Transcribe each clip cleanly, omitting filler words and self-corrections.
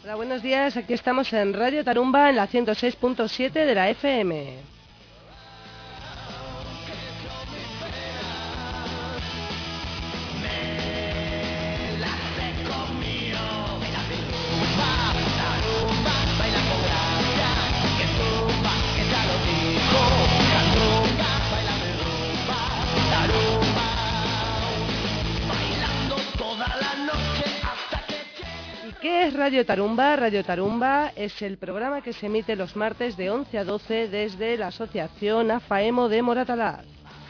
Hola, buenos días. Aquí estamos en Radio Tarumba en la 106.7 de la FM. ¿Qué es Radio Tarumba? Radio Tarumba es el programa que se emite los martes de 11 a 12 desde la Asociación AFAEMO de Moratalaz.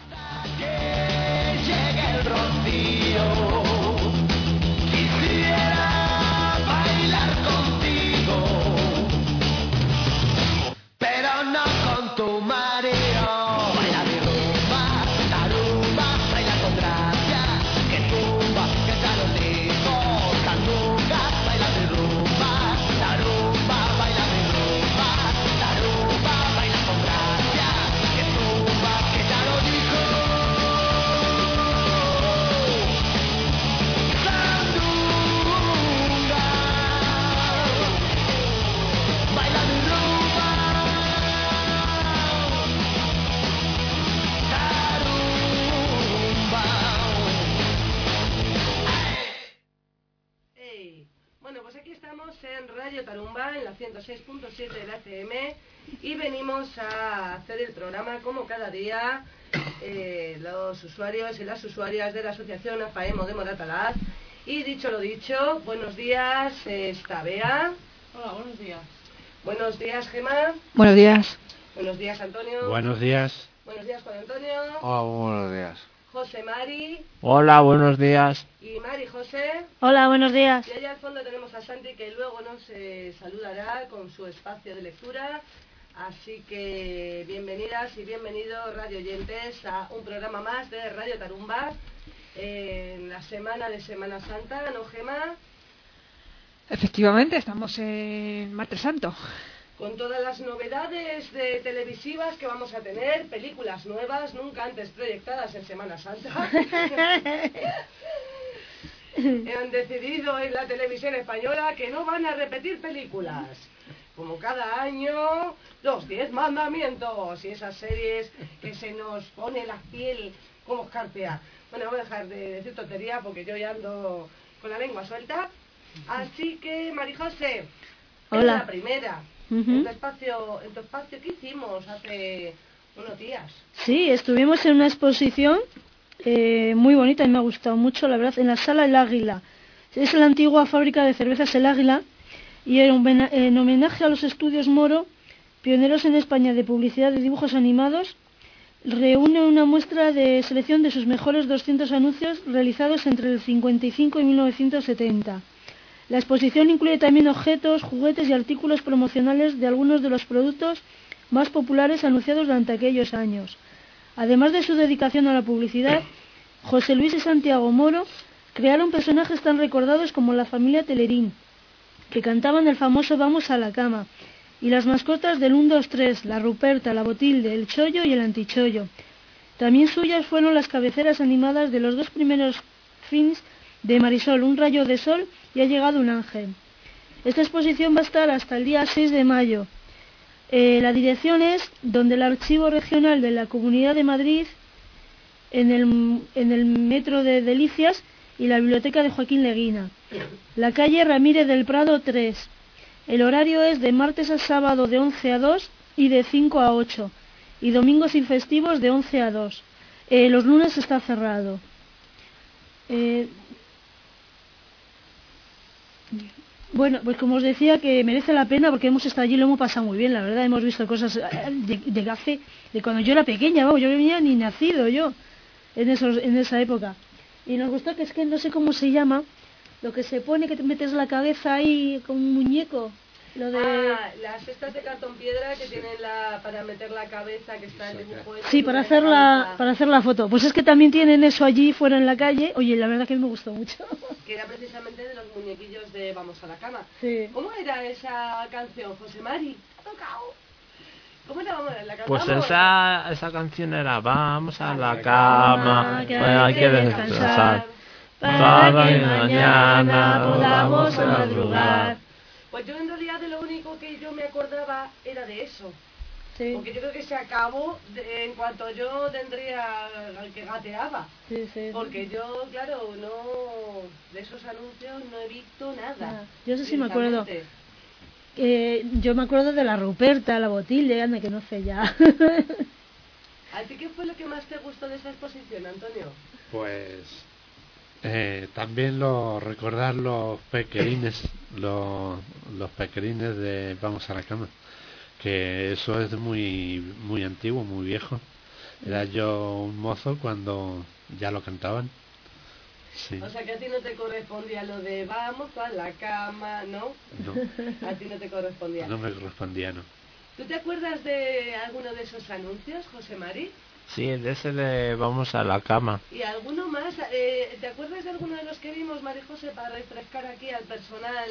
Pero no con tu marido. Baila mi rumba, tarumba, baila con gracia. Que tumba, que ya lo dijo. Sandunga, baila mi rumba, tarumba, baila mi rumba, tarumba, baila con gracia. Que tumba, que ya lo dijo. Sandunga, baila mi rumba. Bueno, pues aquí estamos en Radio Tarumba, en la 106.7 de la FM, y venimos a hacer el programa como cada día, los usuarios y las usuarias de la Asociación AFAEMO de Moratalaz. Y dicho lo dicho, buenos días, está Bea. Hola, buenos días. Buenos días, Gemma. Buenos días. Buenos días, Antonio. Buenos días. Buenos días, Juan Antonio. Hola, buenos días. José Mari. Hola, buenos días. Y Mari José. Hola, buenos días. Y allá al fondo tenemos a Santi, que luego nos saludará con su espacio de lectura. Así que bienvenidas y bienvenidos radio oyentes a un programa más de Radio Tarumba en la semana de Semana Santa, ¿no, Gema? Efectivamente, estamos en Martes Santo. Con todas las novedades televisivas que vamos a tener, películas nuevas, nunca antes proyectadas en Semana Santa. Han decidido en la televisión española que no van a repetir películas. Como cada año, los 10 mandamientos y esas series que se nos pone la piel como escarpia. Bueno, voy a dejar de decir tontería porque yo ya ando con la lengua suelta. Así que, Marijose, Hola. es la primera. En tu espacio, ¿qué hicimos hace unos días? Sí, estuvimos en una exposición muy bonita y me ha gustado mucho, la verdad, en la Sala El Águila. Es la antigua fábrica de cervezas El Águila y en homenaje a los estudios Moro, pioneros en España de publicidad de dibujos animados, reúne una muestra de selección de sus mejores 200 anuncios realizados entre el 55 y 1970. La exposición incluye también objetos, juguetes y artículos promocionales de algunos de los productos más populares anunciados durante aquellos años. Además de su dedicación a la publicidad, José Luis y Santiago Moro crearon personajes tan recordados como la familia Telerín, que cantaban el famoso Vamos a la cama, y las mascotas del 1, 2, 3, la Ruperta, la Botilde, el Chollo y el Antichollo. También suyas fueron las cabeceras animadas de los dos primeros films de Marisol, Un rayo de sol y Ha llegado un ángel. Esta exposición va a estar hasta el día 6 de mayo. La dirección es donde el Archivo Regional de la Comunidad de Madrid, en el Metro de Delicias y la Biblioteca de Joaquín Leguina. La calle Ramírez del Prado 3. El horario es de martes a sábado de 11 a 2 y de 5 a 8. Y domingos y festivos de 11 a 2. Los lunes está cerrado. Bueno, pues como os decía, que merece la pena porque hemos estado allí y lo hemos pasado muy bien, la verdad. Hemos visto cosas de hace, de cuando yo era pequeña, vamos, yo no venía ni nacido yo en esa época. Y nos gustó que es que no sé cómo se llama, lo que se pone que te metes la cabeza ahí con un muñeco. Lo de... las cestas de cartón piedra que tienen para meter la cabeza, que está el dibujo. Sí, para hacer la foto. Pues es que también tienen eso allí fuera en la calle. Oye, la verdad que me gustó mucho. Que era precisamente de los muñequillos de Vamos a la cama. Sí. ¿Cómo era esa canción, José Mari? ¿Ha tocado? ¿Cómo era? Vamos, la Pues cantamos. esa canción era Vamos a la cama, que hay que descansar, para que mañana podamos madrugar. Pues yo en realidad de lo único que yo me acordaba era de eso. Sí, Porque yo creo que se acabó en cuanto yo tendría al que gateaba. sí, sí. Porque yo, claro, no de esos anuncios no he visto nada. Yo eso sí me acuerdo. directamente. Yo me acuerdo de la Ruperta, la Botilla, anda que no sé ya. ¿A ti qué fue lo que más te gustó de esa exposición, Antonio? Pues también recordar los pequerines de Vamos a la cama, que eso es muy muy antiguo, muy viejo. Era yo un mozo cuando ya lo cantaban. Sí. O sea que a ti no te correspondía lo de vamos a la cama, ¿no? No, A ti no te correspondía. no me correspondía, no. ¿Tú te acuerdas de alguno de esos anuncios, José Mari? Sí, de ese de vamos a la cama. ¿Y alguno más? ¿Te acuerdas de alguno de los que vimos, María José, para refrescar aquí al personal?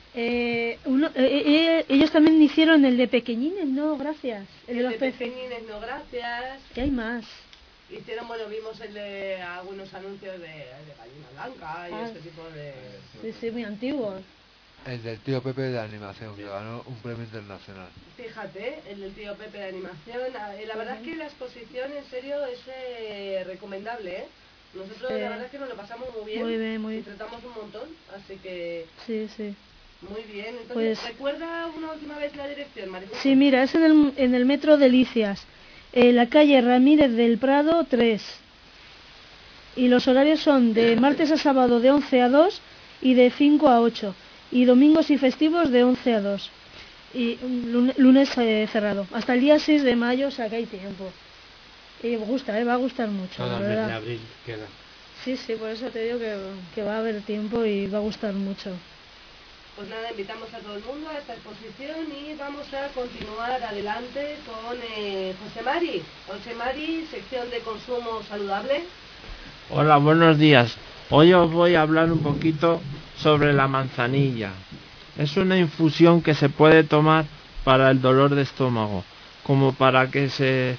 Ellos también hicieron el de pequeñines, no, gracias. El de El los de peces. pequeñines, no gracias. ¿Qué hay más? Hicieron, bueno, vimos el de algunos anuncios de gallina blanca y este tipo de... Sí, sí, muy antiguos. El del tío Pepe de animación, que ganó un premio internacional. Fíjate, el del tío Pepe de animación. La verdad es que la exposición, en serio, es recomendable, ¿eh? Nosotros, la verdad es que nos lo pasamos muy bien. Muy bien, muy bien. Disfrutamos un montón, así que... Sí, sí. Muy bien. Entonces, Pues- ¿recuerda una última vez la dirección, María José? Sí, mira, es en el Metro Delicias. La calle Ramírez del Prado 3. Y los horarios son de martes a sábado de 11 a 2 y de 5 a 8. Y domingos y festivos de 11 a 2. Y lunes cerrado. Hasta el día 6 de mayo, o sea que hay tiempo. Y me gusta, va a gustar mucho, Todo la el mes de verdad. abril queda. Sí, sí, por eso te digo que va a haber tiempo y va a gustar mucho. Pues nada, invitamos a todo el mundo a esta exposición y vamos a continuar adelante con José Mari. José Mari, sección de consumo saludable. Hola, buenos días. Hoy os voy a hablar un poquito sobre la manzanilla. Es una infusión que se puede tomar para el dolor de estómago, como para que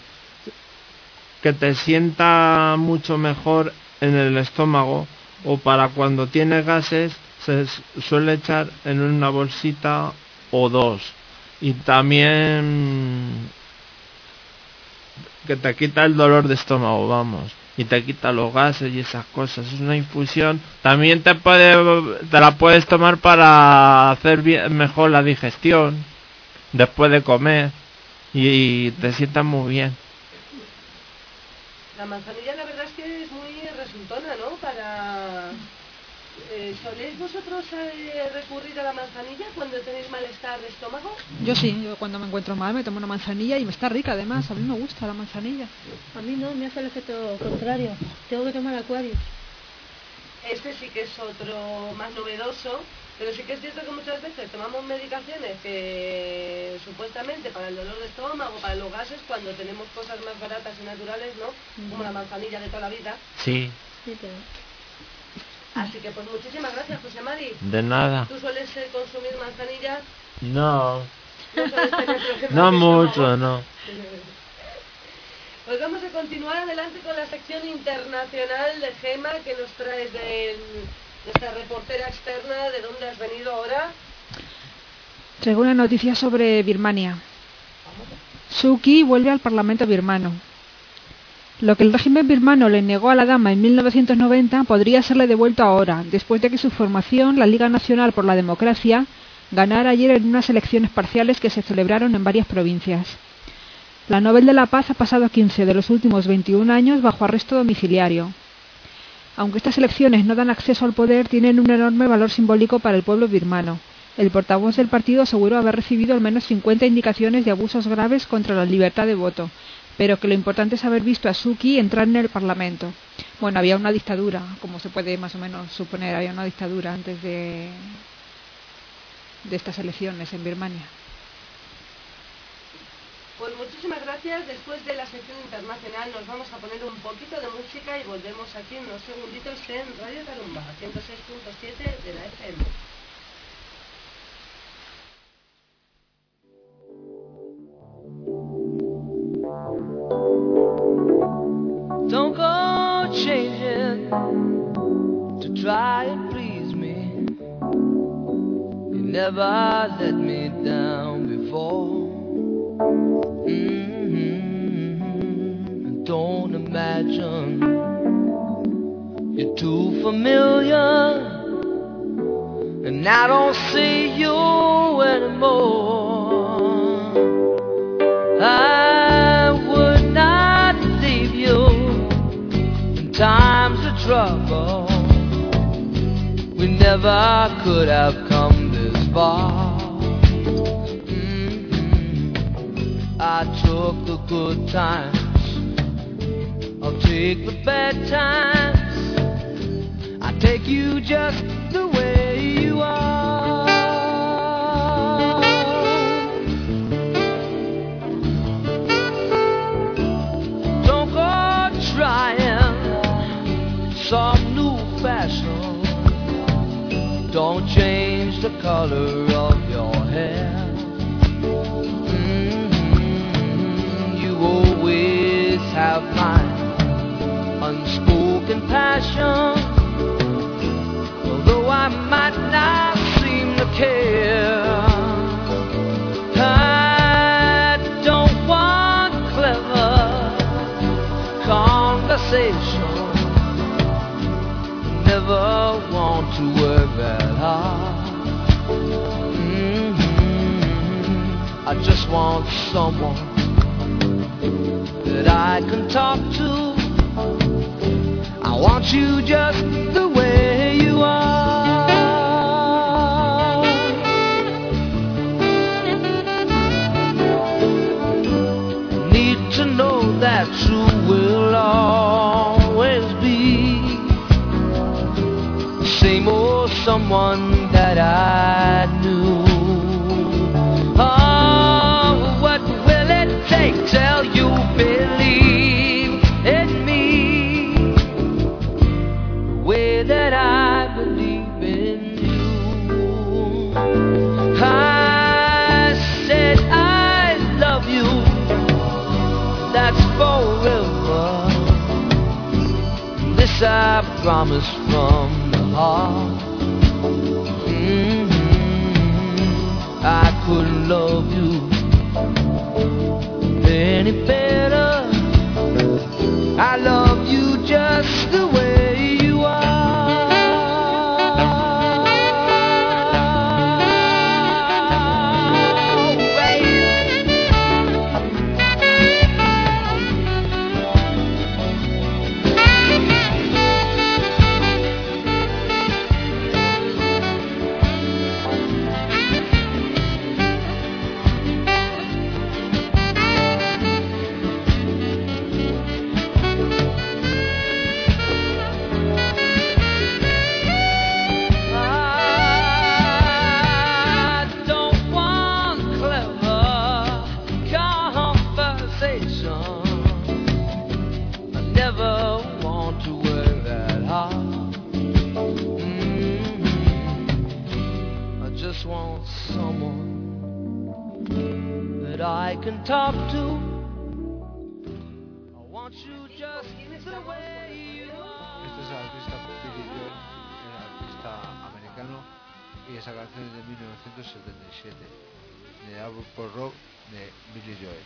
te sienta mucho mejor en el estómago, o para cuando tienes gases se suele echar en una bolsita o dos, y también que te quita el dolor de estómago, vamos, y te quita los gases y esas cosas. Es una infusión. También te la puedes tomar para hacer mejor la digestión después de comer, y te sientas muy bien. La manzanilla la verdad es que es muy resultona, ¿no? ¿Soléis vosotros recurrir a la manzanilla cuando tenéis malestar de estómago? Yo sí, yo cuando me encuentro mal me tomo una manzanilla y me está rica además. A mí me gusta la manzanilla. A mí no, me hace el efecto contrario. Tengo que tomar Aquarius. Este sí que es otro más novedoso, pero sí que es cierto que muchas veces tomamos medicaciones que supuestamente para el dolor de estómago, para los gases, cuando tenemos cosas más baratas y naturales, ¿no? Como la manzanilla de toda la vida. Sí, Sí, pero... Así que pues muchísimas gracias, José Mari. de nada. ¿Tú sueles consumir manzanilla? No, ¿No sueles tener problemas no de mucho, estómago? no. Pues vamos a continuar adelante con la sección internacional de Gema que nos traes de nuestra reportera externa. ¿De dónde has venido ahora? Traigo una noticia sobre Birmania. Suu Kyi vuelve al Parlamento birmano. Lo que el régimen birmano le negó a la dama en 1990 podría serle devuelto ahora, después de que su formación, la Liga Nacional por la Democracia, ganara ayer en unas elecciones parciales que se celebraron en varias provincias. La Nobel de la Paz ha pasado 15 de los últimos 21 años bajo arresto domiciliario. Aunque estas elecciones no dan acceso al poder, tienen un enorme valor simbólico para el pueblo birmano. El portavoz del partido aseguró haber recibido al menos 50 indicaciones de abusos graves contra la libertad de voto, pero que lo importante es haber visto a Suu Kyi entrar en el Parlamento. Bueno, había una dictadura, como se puede más o menos suponer, había una dictadura antes de estas elecciones en Birmania. Pues muchísimas gracias. Después de la sección internacional nos vamos a poner un poquito de música y volvemos aquí en unos segunditos en Radio Tarumba, 106.7 de la FM. Don't go changing to try and please me. You're never let me down before. Don't imagine you're too familiar, and I don't see you anymore. I would not leave you in times of trouble. We never could have come this far. I took the good times, I'll take the bad times. I take you just the way you are. Don't go trying some new fashion. Don't change the color of your hair. You always have my unspoken passion. Although I might not seem to care, I don't want clever conversation. Never want to work that hard. I just want someone that I can talk to. I want you just the way you are. Need to know that you will always be the same old someone that I knew. Oh, what will it take till you believe in me the way that I believe in you? I said I love you, that's forever. This I promise from the heart. I couldn't love you any better. I love you just the way you are. I can talk to. I want you just the way you are. Este es el artista Billy Joel, el artista americano, y esa canción es de 1977, de álbum por rock de Billy Joel.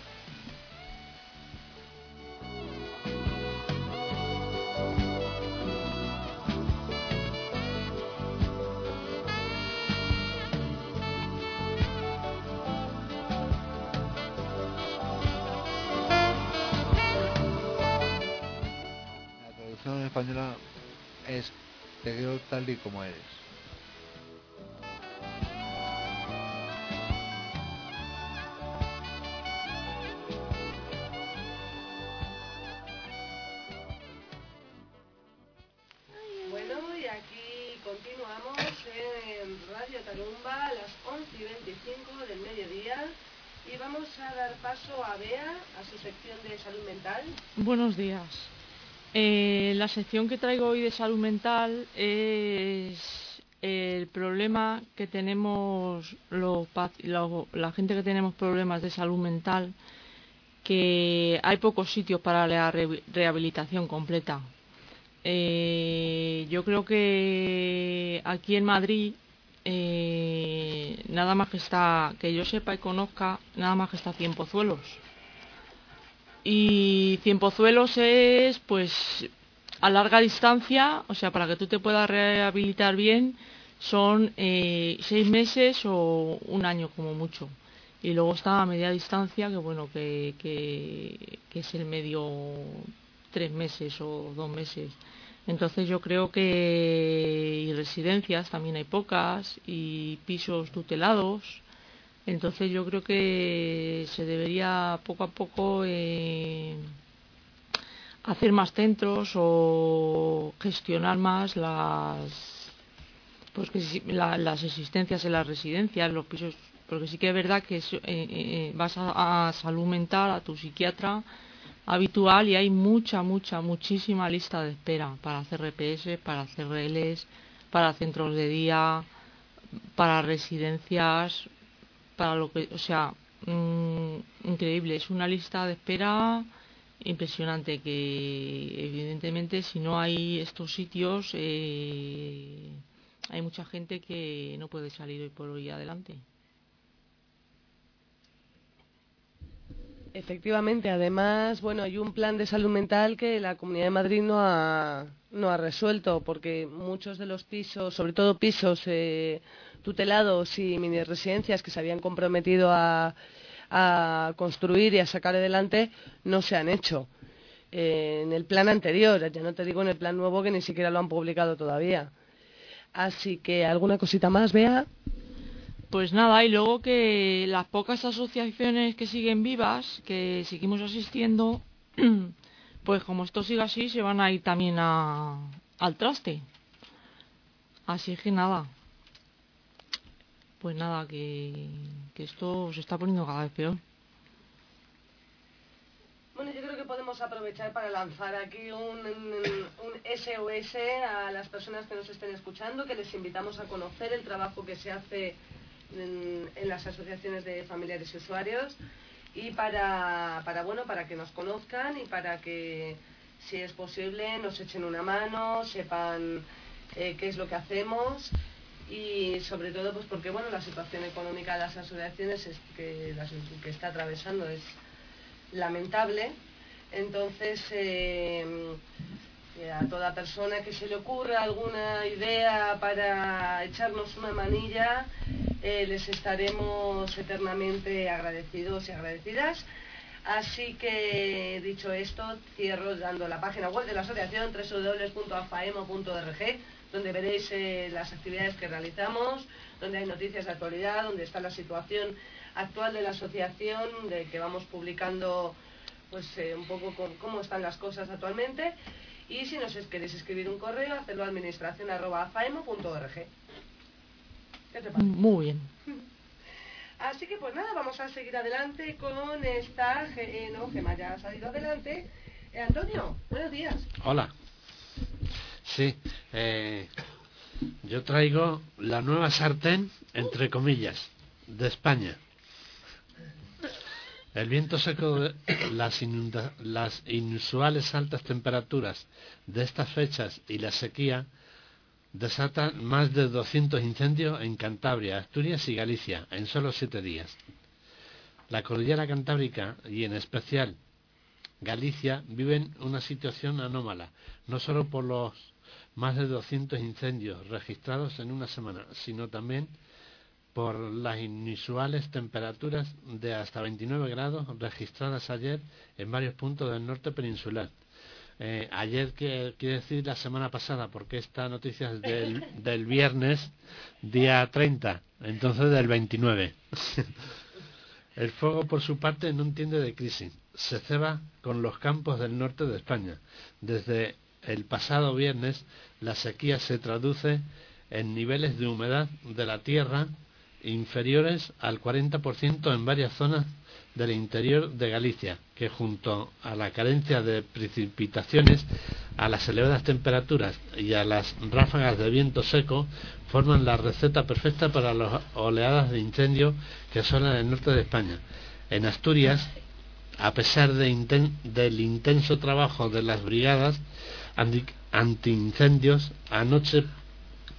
La traducción española es Te quiero tal y como eres. Bueno, y aquí continuamos en Radio Tarumba a las 11:25 del mediodía y vamos a dar paso a Bea, a su sección de salud mental. Buenos días. La sección que traigo hoy de salud mental es el problema que tenemos la gente que tenemos problemas de salud mental, que hay pocos sitios para la rehabilitación completa. Yo creo que aquí en Madrid nada más que yo sepa y conozca, nada más que está Cienpozuelos. Y Cienpozuelos es, pues, a larga distancia, o sea, para que tú te puedas rehabilitar bien, son 6 meses o 1 año como mucho. Y luego está a media distancia, que bueno, que es el medio 3 meses o 2 meses. Entonces yo creo que y residencias también hay pocas y pisos tutelados. Entonces yo creo que se debería poco a poco hacer más centros o gestionar más las existencias en las residencias, los pisos, porque sí que es verdad que vas a salud mental, a tu psiquiatra habitual y hay muchísima lista de espera para hacer RPS, para hacer RLs, para centros de día, para residencias, para lo que, o sea, increíble, es una lista de espera impresionante que evidentemente si no hay estos sitios hay mucha gente que no puede salir hoy por hoy adelante. Efectivamente, además, bueno, hay un plan de salud mental que la Comunidad de Madrid no ha resuelto, porque muchos de los pisos, sobre todo pisos tutelados y mini residencias que se habían comprometido a construir y a sacar adelante, no se han hecho. En el plan anterior, ya no te digo en el plan nuevo que ni siquiera lo han publicado todavía. Así que, ¿alguna cosita más, Bea? Pues nada, y luego que las pocas asociaciones que siguen vivas, que seguimos asistiendo, pues como esto sigue así, se van a ir también al traste. Así que nada, pues nada, que esto se está poniendo cada vez peor. Bueno, yo creo que podemos aprovechar para lanzar aquí un SOS a las personas que nos estén escuchando, que les invitamos a conocer el trabajo que se hace en las asociaciones de familiares y usuarios y para que nos conozcan y para que, si es posible, nos echen una mano, sepan qué es lo que hacemos y sobre todo pues porque bueno, la situación económica de las asociaciones que está atravesando es lamentable. Entonces a toda persona que se le ocurra alguna idea para echarnos una manilla, les estaremos eternamente agradecidos y agradecidas. Así que, dicho esto, cierro dando la página web de la asociación www.afaemo.org, donde veréis las actividades que realizamos, donde hay noticias de actualidad, donde está la situación actual de la asociación, de que vamos publicando pues un poco cómo están las cosas actualmente. Y si nos queréis escribir un correo, hacerlo a administración@afaemo.org. ¿Qué te parece? Muy bien. Así que pues nada, vamos a seguir adelante con esta... Gemma ya ha salido adelante. Antonio, buenos días. Hola. Sí, yo traigo la nueva sartén, entre comillas, de España. El viento seco, las inusuales altas temperaturas de estas fechas y la sequía desatan más de 200 incendios en Cantabria, Asturias y Galicia en solo 7 días. La cordillera cantábrica y en especial Galicia viven una situación anómala, no solo por los más de 200 incendios registrados en una semana, sino también por las inusuales temperaturas de hasta 29 grados registradas ayer en varios puntos del norte peninsular. Ayer quiere decir la semana pasada, porque esta noticia es del viernes, día 30, entonces del 29. El fuego, por su parte, no entiende de crisis. Se ceba con los campos del norte de España. Desde el pasado viernes, la sequía se traduce en niveles de humedad de la tierra inferiores al 40% en varias zonas del interior de Galicia, que junto a la carencia de precipitaciones, a las elevadas temperaturas y a las ráfagas de viento seco, forman la receta perfecta para las oleadas de incendio que asolan el norte de España. En Asturias, a pesar del intenso trabajo de las brigadas antiincendios, anoche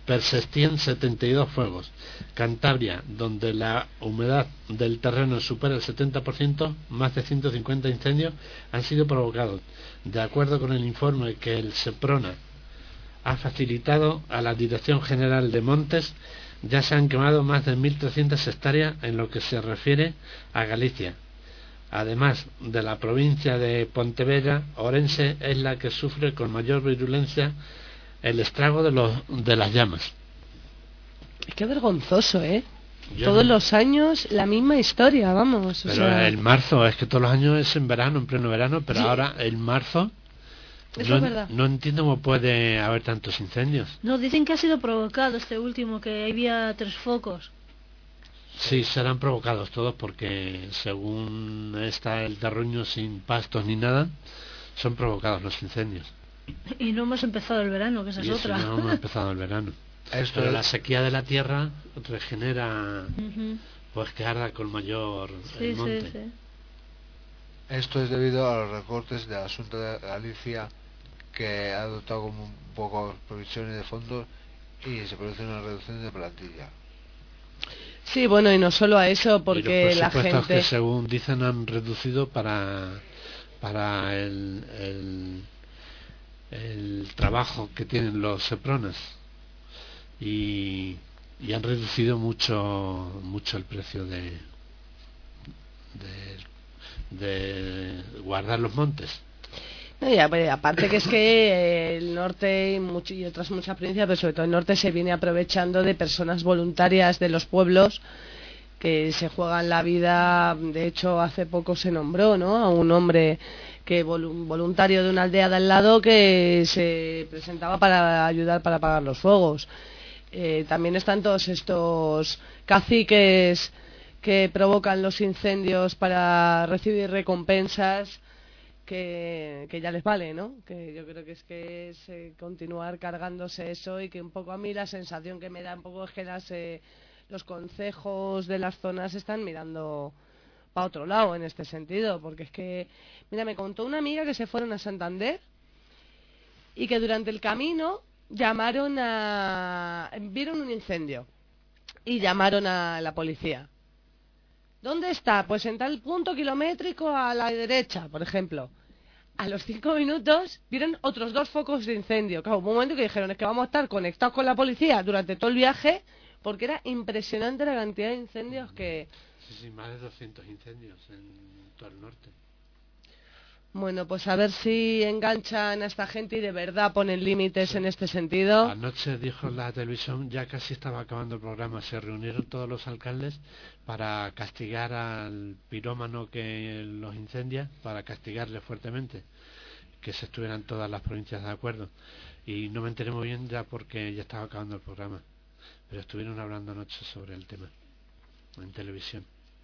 persistían 72 fuegos. Cantabria, donde la humedad del terreno supera el 70%, más de 150 incendios han sido provocados. De acuerdo con el informe que el Seprona ha facilitado a la Dirección General de Montes, ya se han quemado más de 1.300 hectáreas en lo que se refiere a Galicia. Además de la provincia de Pontevedra, Orense es la que sufre con mayor virulencia el estrago de las llamas. Qué vergonzoso, ¿eh? Yo Todos no- los años la misma historia, vamos. O Pero sea, el marzo, es que todos los años es en verano, en pleno verano, pero ahora el marzo Eso es verdad. no entiendo cómo puede haber tantos incendios. No, dicen que ha sido provocado este último, que había 3 focos. Sí, serán provocados todos porque según está el terruño sin pastos ni nada, son provocados los incendios. Y no hemos empezado el verano, que esa es Y eso otra. no hemos empezado el verano. Esto Pero es- la sequía de la tierra regenera, Ujú. pues que arda con mayor Sí, el sí, monte. sí. Esto es debido a los recortes de la Junta de Galicia, que ha adoptado como un poco provisiones de fondos y se produce una reducción de plantilla. sí, bueno, y no solo a eso, Y porque los la presupuestos gente... que según dicen han reducido para el trabajo que tienen los sepronas y han reducido mucho el precio de guardar los montes. No, y aparte que es que el norte y otras muchas provincias, pero sobre todo el norte, se viene aprovechando de personas voluntarias de los pueblos que se juegan la vida. De hecho, hace poco se nombró, ¿no?, a un hombre que voluntario de una aldea de al lado que se presentaba para ayudar para apagar los fuegos. También están todos estos caciques que provocan los incendios para recibir recompensas que ya les vale, ¿no? Que yo creo que es continuar cargándose eso, y que un poco a mí la sensación que me da un poco es que los concejos de las zonas están mirando para otro lado en este sentido, porque es que, mira, me contó una amiga que se fueron a Santander y que durante el camino vieron un incendio y llamaron a la policía. ¿Dónde está? Pues en tal punto kilométrico a la derecha, por ejemplo. A los 5 minutos vieron otros 2 focos de incendio. Claro, hubo un momento que dijeron, es que vamos a estar conectados con la policía durante todo el viaje, porque era impresionante la cantidad de incendios que... Sí, más de 200 incendios en todo el norte. Bueno, pues a ver si enganchan a esta gente y de verdad ponen límites en este sentido. Anoche dijo la televisión, ya casi estaba acabando el programa, se reunieron todos los alcaldes para castigar al pirómano que los incendia, para castigarle fuertemente, que se estuvieran todas las provincias de acuerdo. Y no me enteré muy bien ya porque ya estaba acabando el programa, pero estuvieron hablando anoche sobre el tema en televisión.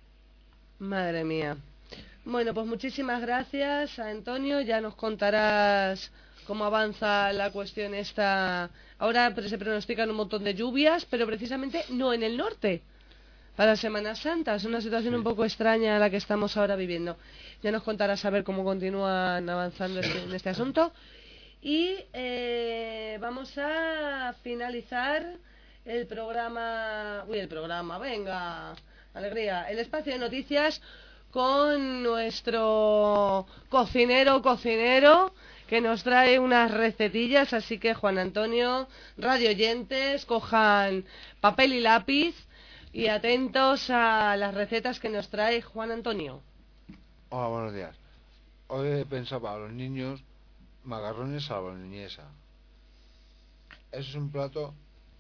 Madre mía. Bueno, pues muchísimas gracias a Antonio. Ya nos contarás cómo avanza la cuestión esta. Ahora se pronostican un montón de lluvias, pero precisamente no en el norte, para Semana Santa. Es una situación un poco extraña la que estamos ahora viviendo. Ya nos contarás a ver cómo continúan avanzando en este asunto. Y vamos a finalizar el programa... venga, alegría. El espacio de noticias con nuestro cocinero que nos trae unas recetillas. Así que, Juan Antonio, radio oyentes, cojan papel y lápiz y atentos a las recetas que nos trae Juan Antonio. Hola, buenos días. Hoy he pensado para los niños macarrones a la boloñesa. Es un plato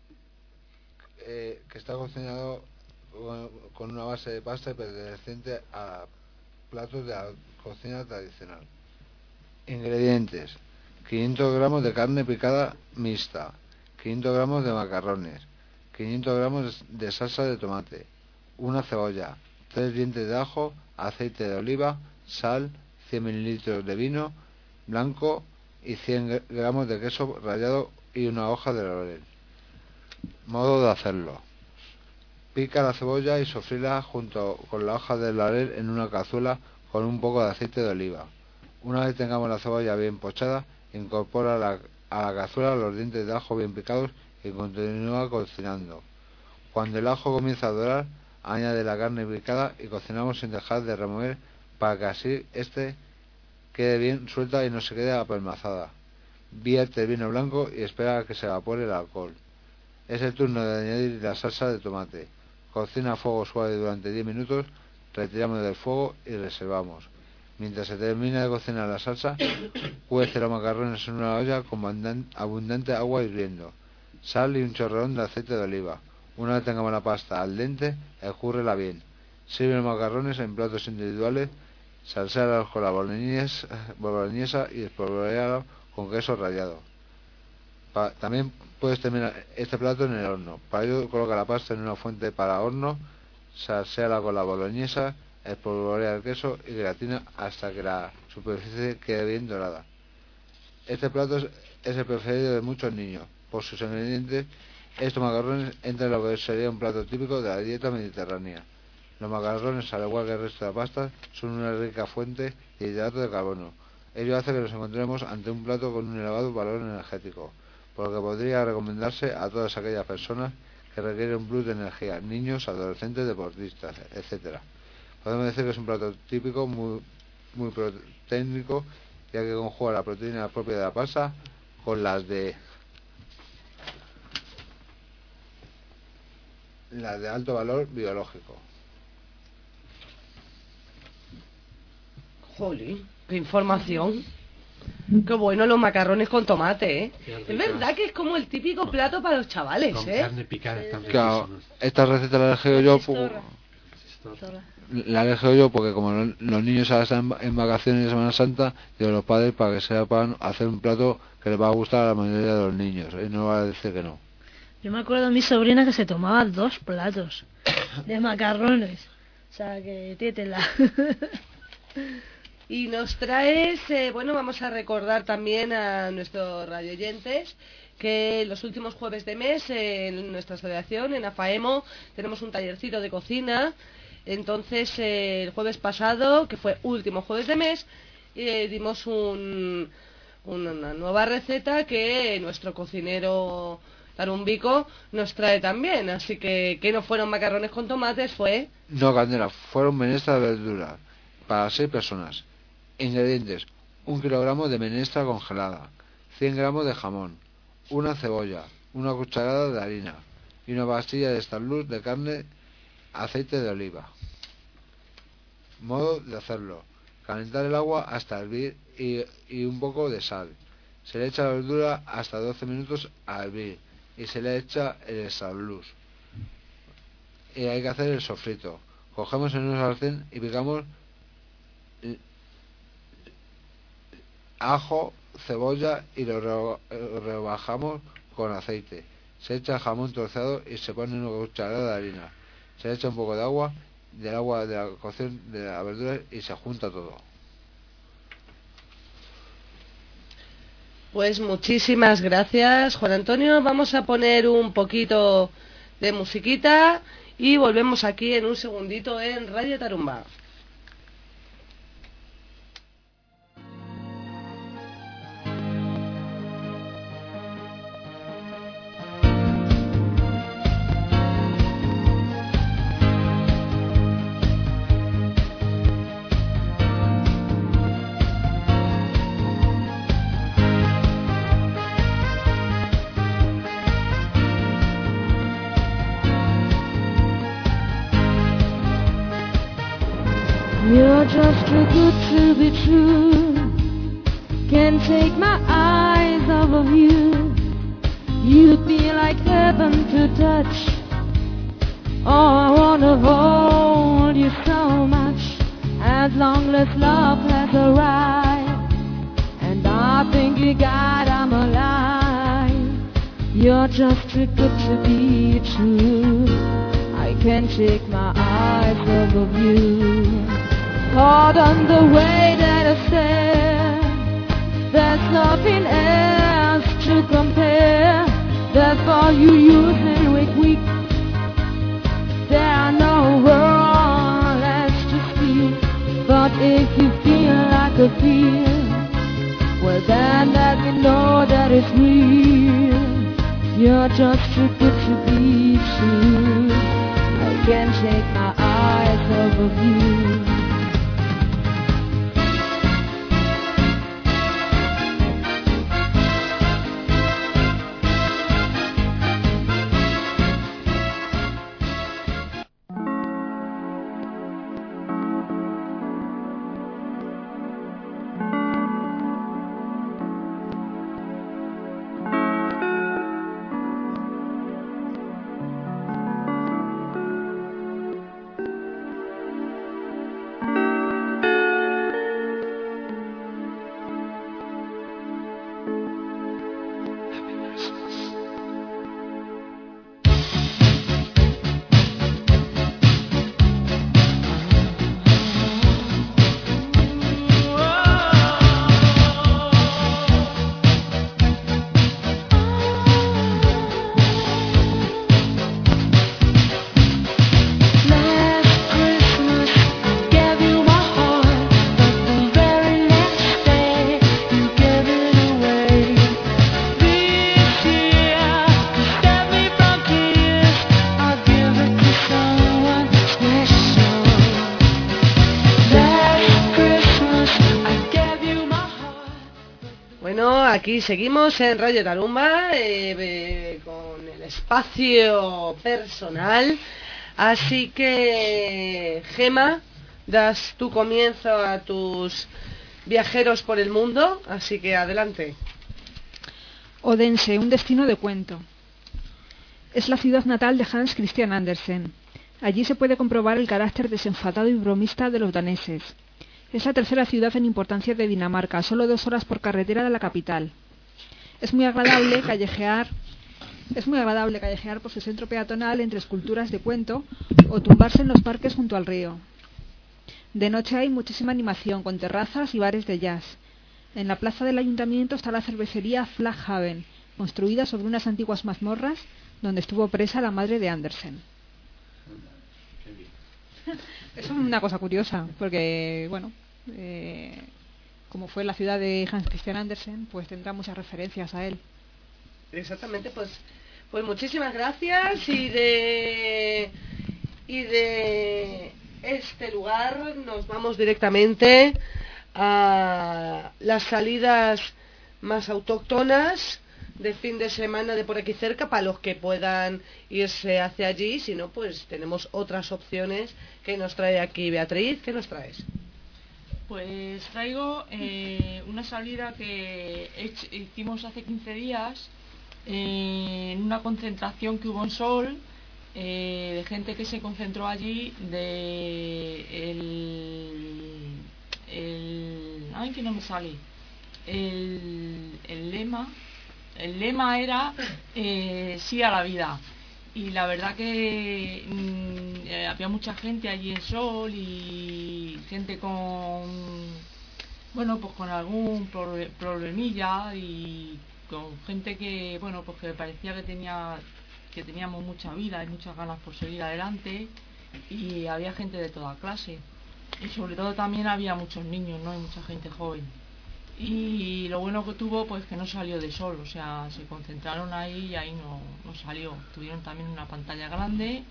que está cocinado con una base de pasta perteneciente a platos de la cocina tradicional. Ingredientes: 500 gramos de carne picada mixta, 500 gramos de macarrones, 500 gramos de salsa de tomate, una cebolla, 3 dientes de ajo, aceite de oliva, sal, 100 mililitros de vino blanco y 100 gramos de queso rallado y una hoja de laurel. Modo de hacerlo: pica la cebolla y sofríla junto con la hoja de laurel en una cazuela con un poco de aceite de oliva. Una vez tengamos la cebolla bien pochada, incorpora a la cazuela los dientes de ajo bien picados y continúa cocinando. Cuando el ajo comienza a dorar, añade la carne picada y cocinamos sin dejar de remover para que así quede bien suelta y no se quede apelmazada. Vierte el vino blanco y espera a que se evapore el alcohol. Es el turno de añadir la salsa de tomate. Cocina a fuego suave durante 10 minutos, retiramos del fuego y reservamos. Mientras se termina de cocinar la salsa, cuece los macarrones en una olla con abundante agua hirviendo, sal y un chorreón de aceite de oliva. Una vez tengamos la pasta al dente, escúrrela bien. Sirve los macarrones en platos individuales, salséalos con la boloñesa y espolvoréalos con queso rallado. También puedes terminar este plato en el horno. Para ello coloca la pasta en una fuente para horno, salséala con la boloñesa, espolvorea el queso y gratina hasta que la superficie quede bien dorada. Este plato es el preferido de muchos niños. Por sus ingredientes, estos macarrones entran en lo que sería un plato típico de la dieta mediterránea. Los macarrones, al igual que el resto de la pasta, son una rica fuente de hidrato de carbono. Ello hace que nos encontremos ante un plato con un elevado valor energético, por lo que podría recomendarse a todas aquellas personas que requieren un plus de energía, niños, adolescentes, deportistas, etc. Podemos decir que es un plato típico muy proteínico, ya que conjuga la proteína propia de la pasta con las de alto valor biológico. Jolín, qué información. Qué bueno los macarrones con tomate, ¿eh? Es verdad que es como el típico plato para los chavales, Con ¿eh? carne picada están Claro, riquísimos. esta receta la elegí yo porque como los niños ahora están en vacaciones de Semana Santa, digo a los padres para que sepan hacer un plato que les va a gustar a la mayoría de los niños y no va a decir que no. Yo me acuerdo de mi sobrina que se tomaba 2 platos de macarrones. O sea, que tétela. Y nos traes, bueno, vamos a recordar también a nuestros radioyentes que los últimos jueves de mes en nuestra asociación, en AFAEMO, tenemos un tallercito de cocina. Entonces, el jueves pasado, que fue último jueves de mes, dimos una nueva receta que nuestro cocinero Tarumbico nos trae también. Así que no fueron macarrones con tomates, fue... No, Candela, fueron menestras de verdura para 6 personas. Ingredientes: 1 kilogramo de menestra congelada, 100 gramos de jamón, una cebolla, una cucharada de harina y una pastilla de Starlux de carne, aceite de oliva. Modo de hacerlo: calentar el agua hasta hervir y un poco de sal. Se le echa la verdura hasta 12 minutos a hervir y se le echa el Starlux. Y hay que hacer el sofrito. Cogemos en un sartén y picamos ajo, cebolla y lo rebajamos con aceite. Se echa jamón troceado y se pone una cucharada de harina. Se echa un poco de agua, del agua de la cocción de la verdura y se junta todo. Pues muchísimas gracias, Juan Antonio. Vamos a poner un poquito de musiquita y volvemos aquí en un segundito en Radio Tarumba. You're just too good to be true. Can't take my eyes off of you. You'd be like heaven to touch. Oh, I wanna hold you so much. At long last love has arrived, and I think you got I'm alive. You're just too good to be true. I can't take my eyes off of you. Caught on the way that I said, there's nothing else to compare. Therefore you use and weak. There are no words to speak. But if you feel like I feel, Well, then let me know that it's real. You're just too good to be true. I can't take my eyes off of you. Aquí seguimos en Radio Tarumba con el espacio personal, así que Gema, das tu comienzo a tus viajeros por el mundo, así que adelante. Odense, un destino de cuento. Es la ciudad natal de Hans Christian Andersen. Allí se puede comprobar el carácter desenfadado y bromista de los daneses. Es la tercera ciudad en importancia de Dinamarca, a solo 2 horas por carretera de la capital. Es muy agradable callejear por su centro peatonal entre esculturas de cuento o tumbarse en los parques junto al río. De noche hay muchísima animación, con terrazas y bares de jazz. En la plaza del ayuntamiento está la cervecería Flaghaven, construida sobre unas antiguas mazmorras donde estuvo presa la madre de Andersen. Es una cosa curiosa, porque, bueno, como fue la ciudad de Hans Christian Andersen, pues tendrá muchas referencias a él. Exactamente, pues muchísimas gracias y de este lugar nos vamos directamente a las salidas más autóctonas de fin de semana de por aquí cerca, para los que puedan irse hacia allí. Si no, pues tenemos otras opciones que nos trae aquí Beatriz. ¿Qué nos traes? Pues traigo una salida que hicimos hace 15 días en una concentración que hubo en Sol, de gente que se concentró allí ay, que no me sale el lema era sí a la vida, y la verdad que había mucha gente allí en Sol y gente con algún problemilla, y con gente que pues que parecía que teníamos mucha vida y muchas ganas por seguir adelante, y había gente de toda clase, y sobre todo también había muchos niños, ¿no? Y mucha gente joven. Y lo bueno que tuvo, pues que no salió de Sol, o sea, se concentraron ahí y ahí no salió. Tuvieron también una pantalla grande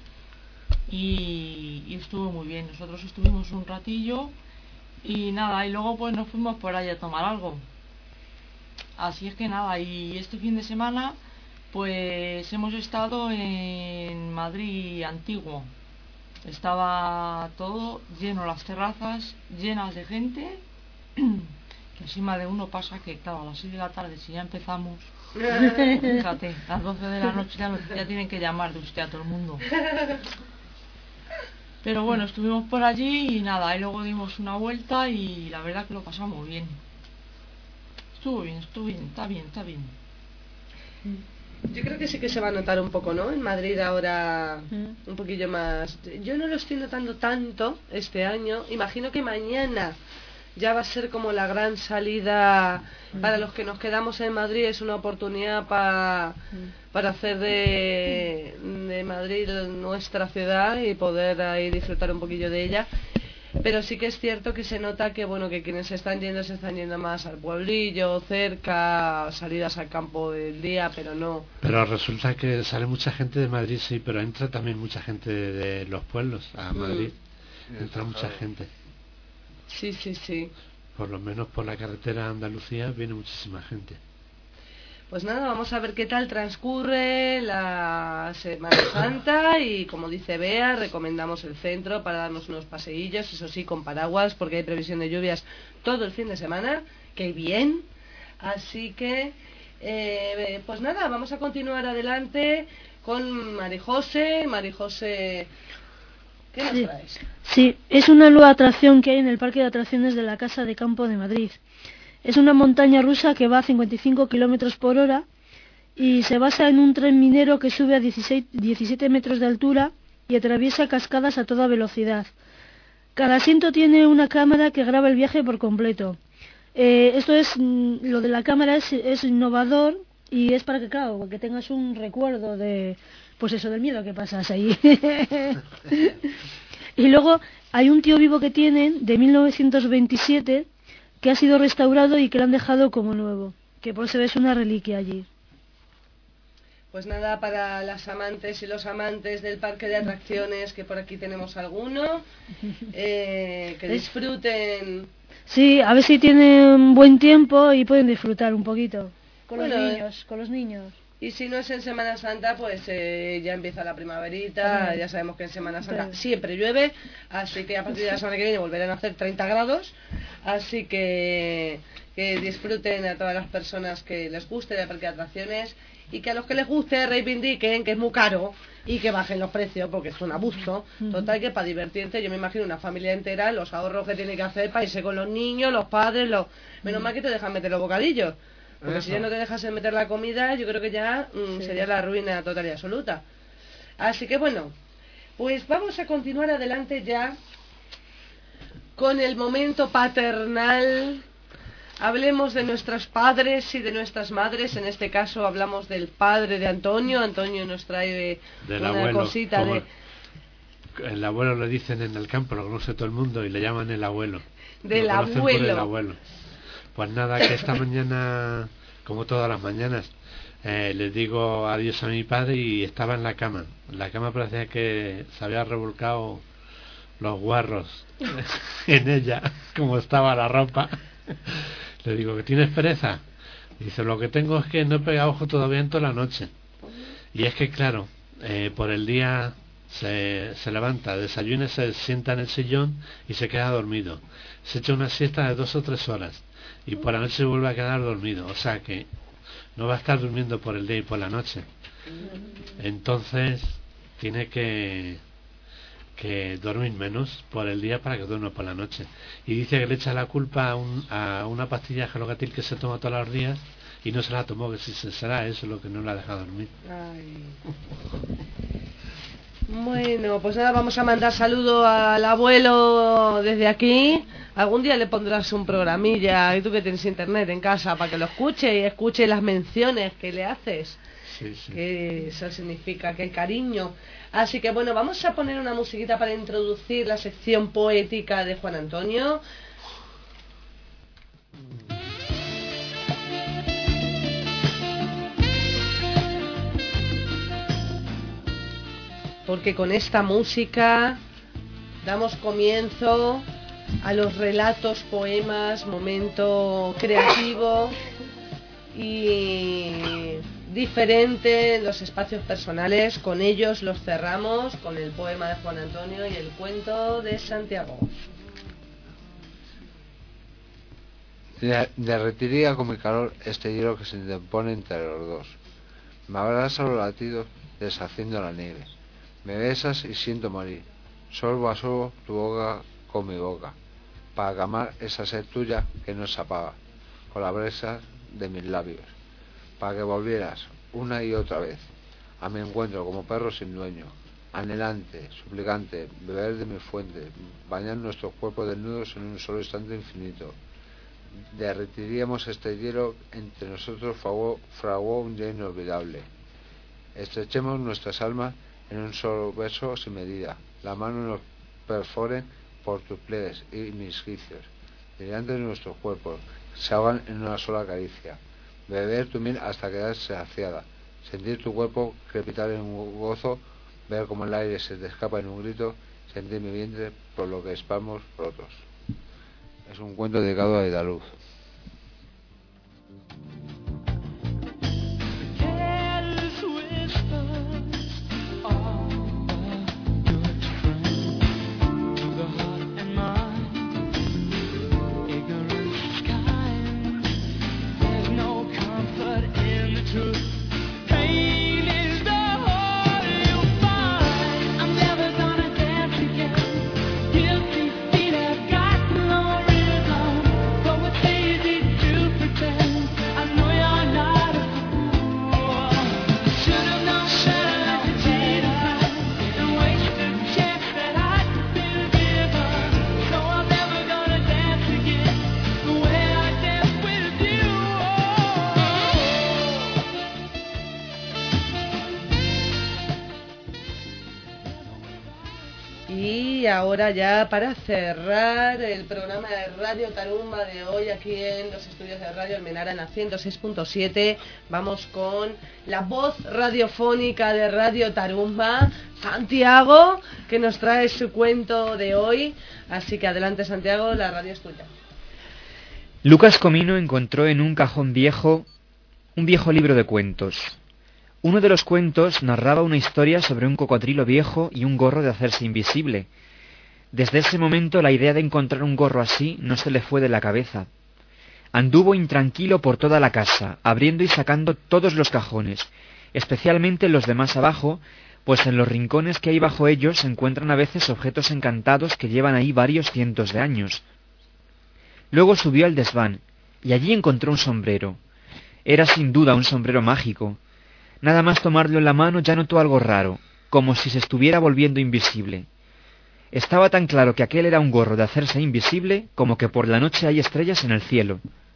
y estuvo muy bien. Nosotros estuvimos un ratillo y nada, y luego pues nos fuimos por ahí a tomar algo. Así es que nada, y este fin de semana pues hemos estado en Madrid antiguo. Estaba todo lleno, las terrazas llenas de gente. Encima de uno pasa que, claro, a las 6 de la tarde, si ya empezamos, fíjate, a las 12 de la noche ya tienen que llamar de usted a todo el mundo. Pero bueno, estuvimos por allí y nada, y luego dimos una vuelta y la verdad que lo pasamos bien. Estuvo bien, está bien. Yo creo que sí que se va a notar un poco, ¿no? En Madrid ahora un poquillo más. Yo no lo estoy notando tanto este año. Imagino que mañana ya va a ser como la gran salida para los que nos quedamos en Madrid. Es una oportunidad para hacer de Madrid nuestra ciudad y poder ahí disfrutar un poquillo de ella. pero sí que es cierto que se nota que bueno, que quienes se están yendo más al pueblillo, cerca, salidas al campo del día, pero no. Pero resulta que sale mucha gente de Madrid, sí, pero entra también mucha gente de los pueblos a Madrid. Entra mucha gente. Sí, sí, sí. Por lo menos por la carretera Andalucía viene muchísima gente. Pues nada, vamos a ver qué tal transcurre la Semana Santa y como dice Bea, recomendamos el centro para darnos unos paseillos, eso sí, con paraguas, porque hay previsión de lluvias todo el fin de semana, ¡qué bien! Así que, pues nada, vamos a continuar adelante con Marijose. Marijose, ¿qué nos traes? Sí, es una nueva atracción que hay en el Parque de Atracciones de la Casa de Campo de Madrid. Es una montaña rusa que va a 55 kilómetros por hora y se basa en un tren minero que sube a 17 metros de altura y atraviesa cascadas a toda velocidad. Cada asiento tiene una cámara que graba el viaje por completo. Lo de la cámara es innovador y es para que, claro, que tengas un recuerdo de, pues eso, del miedo que pasas ahí. Y luego hay un tío vivo que tienen de 1927 que ha sido restaurado y que lo han dejado como nuevo, que por eso es una reliquia allí. Pues nada, para las amantes y los amantes del parque de atracciones, que por aquí tenemos alguno, que disfruten. Sí, a ver si tienen buen tiempo y pueden disfrutar un poquito con los niños. Y si no es en Semana Santa, pues ya empieza la primaverita, ya sabemos que en Semana Santa siempre llueve, así que a partir de la semana que viene volverán a hacer 30 grados, así que disfruten a todas las personas que les guste el parque de atracciones y que a los que les guste reivindiquen que es muy caro y que bajen los precios porque es un abuso. Total, que para divertirte, yo me imagino una familia entera, los ahorros que tiene que hacer para irse con los niños, los padres, menos mal que te dejan meter los bocadillos. Porque si ya no te dejas en meter la comida, yo creo que ya sería la ruina total y absoluta. Así que bueno, pues vamos a continuar adelante ya con el momento paternal. Hablemos de nuestros padres y de nuestras madres. En este caso hablamos del padre de Antonio. Antonio nos trae una abuelo, cosita de... El abuelo lo dicen en el campo, lo conoce todo el mundo y le llaman el abuelo. Del lo abuelo. Por el abuelo. Pues nada, que esta mañana, como todas las mañanas, les digo adiós a mi padre y estaba en la cama. La cama parecía que se había revolcado los guarros en ella, como estaba la ropa. Le digo, ¿que tienes pereza? Dice, lo que tengo es que no he pegado ojo todavía en toda la noche. Y es que, claro, por el día se levanta, desayuna, se sienta en el sillón y se queda dormido. Se echa una siesta de 2 o 3 horas. Y por la noche se vuelve a quedar dormido, o sea que no va a estar durmiendo por el día y por la noche. Entonces tiene que dormir menos por el día para que duerma por la noche. Y dice que le echa la culpa a una pastilla Gelocatil que se toma todos los días y no se la tomó, que si será eso lo que no la deja dormir. Ay. Bueno, pues nada, vamos a mandar saludo al abuelo desde aquí. Algún día le pondrás un programilla, y tú que tienes internet en casa, para que lo escuche y escuche las menciones que le haces. Sí, sí. Que eso significa que hay cariño. Así que bueno, vamos a poner una musiquita para introducir la sección poética de Juan Antonio. Porque con esta música damos comienzo a los relatos, poemas, momento creativo y diferente en los espacios personales. Con ellos los cerramos con el poema de Juan Antonio y el cuento de Santiago. Derretiría con mi calor este hielo que se interpone entre los dos. Me abraza los latidos deshaciendo la nieve. Me besas y siento morir. Sorbo a sorbo tu boca con mi boca, para calmar esa sed tuya que no se apaga, con la brisa de mis labios, para que volvieras una y otra vez a mi encuentro como perro sin dueño, anhelante, suplicante, beber de mi fuente, bañar nuestros cuerpos desnudos en un solo instante infinito. Derretiríamos este hielo entre nosotros, fraguó un día inolvidable. Estrechemos nuestras almas en un solo beso sin medida, la mano nos perforen por tus pliegues y mis quicios, delante de nuestros cuerpos, se ahogan en una sola caricia. Beber tu miel hasta quedar saciada, sentir tu cuerpo crepitar en un gozo, ver como el aire se te escapa en un grito, sentir mi vientre por lo que espamos por otros. Es un cuento dedicado a Idaluz. Y ahora ya para cerrar el programa de Radio Tarumba de hoy aquí en los estudios de Radio Almenara en la 106.7, vamos con la voz radiofónica de Radio Tarumba, Santiago, que nos trae su cuento de hoy. Así que adelante, Santiago, la radio es tuya. Lucas Comino encontró en un cajón viejo un viejo libro de cuentos. Uno de los cuentos narraba una historia sobre un cocodrilo viejo y un gorro de hacerse invisible. Desde ese momento la idea de encontrar un gorro así no se le fue de la cabeza. Anduvo intranquilo por toda la casa, abriendo y sacando todos los cajones, especialmente los de más abajo, pues en los rincones que hay bajo ellos se encuentran a veces objetos encantados que llevan ahí varios cientos de años. Luego subió al desván, y allí encontró un sombrero. Era sin duda un sombrero mágico. Nada más tomarlo en la mano ya notó algo raro, como si se estuviera volviendo invisible. Estaba tan claro que aquel era un gorro de hacerse invisible como que por la noche hay estrellas en el cielo.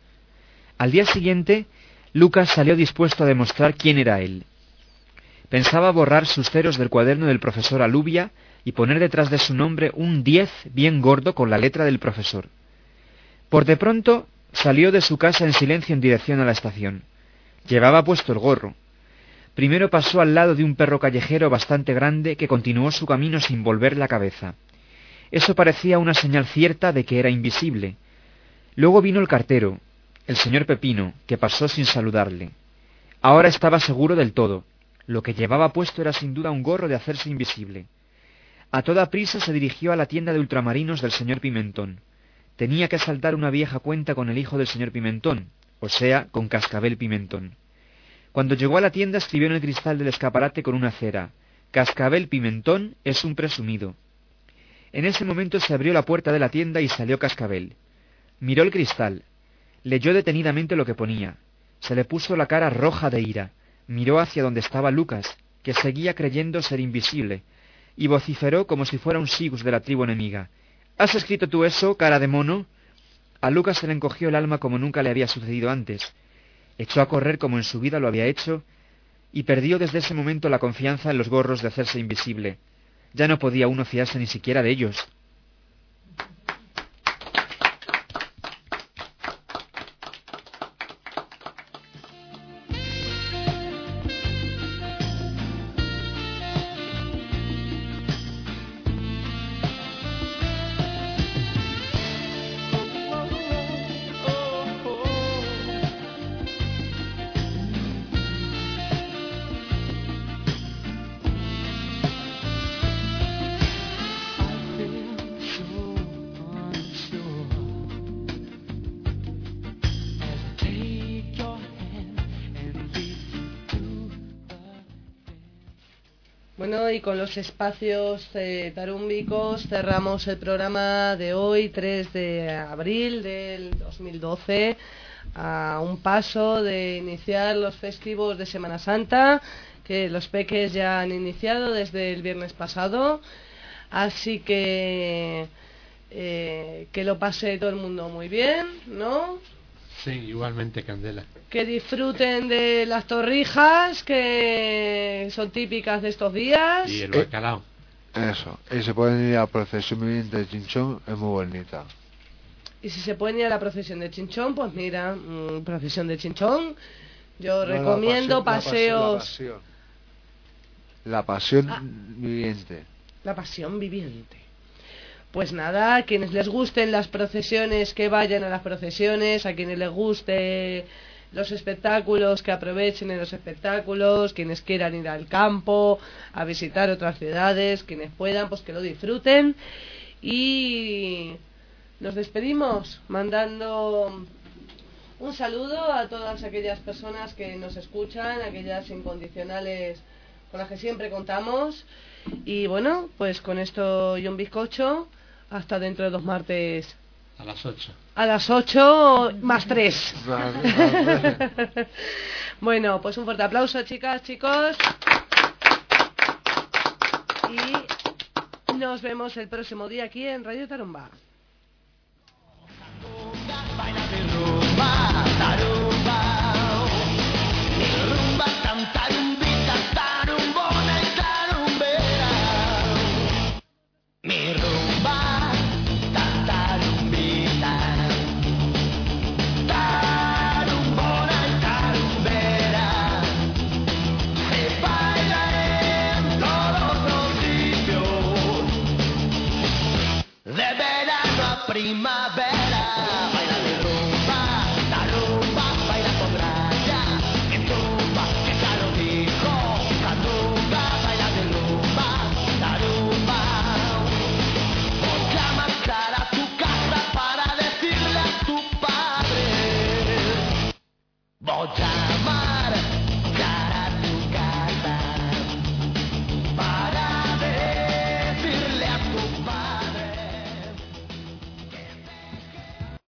Al día siguiente, Lucas salió dispuesto a demostrar quién era él. Pensaba borrar sus ceros del cuaderno del profesor Alubia y poner detrás de su nombre un 10 bien gordo con la letra del profesor. Por de pronto salió de su casa en silencio en dirección a la estación. Llevaba puesto el gorro. Primero pasó al lado de un perro callejero bastante grande que continuó su camino sin volver la cabeza. Eso parecía una señal cierta de que era invisible. Luego vino el cartero, el señor Pepino, que pasó sin saludarle. Ahora estaba seguro del todo. Lo que llevaba puesto era sin duda un gorro de hacerse invisible. A toda prisa se dirigió a la tienda de ultramarinos del señor Pimentón. Tenía que saldar una vieja cuenta con el hijo del señor Pimentón, o sea, con Cascabel Pimentón. Cuando llegó a la tienda escribió en el cristal del escaparate con una cera: Cascabel Pimentón es un presumido. En ese momento se abrió la puerta de la tienda y salió Cascabel. Miró el cristal, leyó detenidamente lo que ponía, se le puso la cara roja de ira, miró hacia donde estaba Lucas, que seguía creyendo ser invisible, y vociferó como si fuera un sigus de la tribu enemiga: ¿Has escrito tú eso, cara de mono? A Lucas se le encogió el alma como nunca le había sucedido antes. Echó a correr como en su vida lo había hecho, y perdió desde ese momento la confianza en los gorros de hacerse invisible. Ya no podía uno fiarse ni siquiera de ellos. Bueno, y con los espacios tarúmbicos cerramos el programa de hoy, 3 de abril del 2012, a un paso de iniciar los festivos de Semana Santa, que los peques ya han iniciado desde el viernes pasado, así que lo pase todo el mundo muy bien, ¿no? Sí, igualmente, Candela. Que disfruten de las torrijas, que son típicas de estos días. Y el bacalao. Eso. Y se pueden ir a la procesión viviente de Chinchón, es muy bonita. Y si se pueden ir a la procesión de Chinchón, pues mira, procesión de Chinchón, yo No, recomiendo paseos... La pasión viviente. La pasión viviente. Pues nada, a quienes les gusten las procesiones, que vayan a las procesiones, a quienes les guste los espectáculos, que aprovechen en los espectáculos, quienes quieran ir al campo, a visitar otras ciudades, quienes puedan, pues que lo disfruten. Y nos despedimos mandando un saludo a todas aquellas personas que nos escuchan, aquellas incondicionales con las que siempre contamos. Y bueno, pues con esto y un bizcocho, hasta dentro de 2 martes. A las 8. A las 8 más 3. Bueno, pues un fuerte aplauso, chicas, chicos. Y nos vemos el próximo día aquí en Radio Tarumba.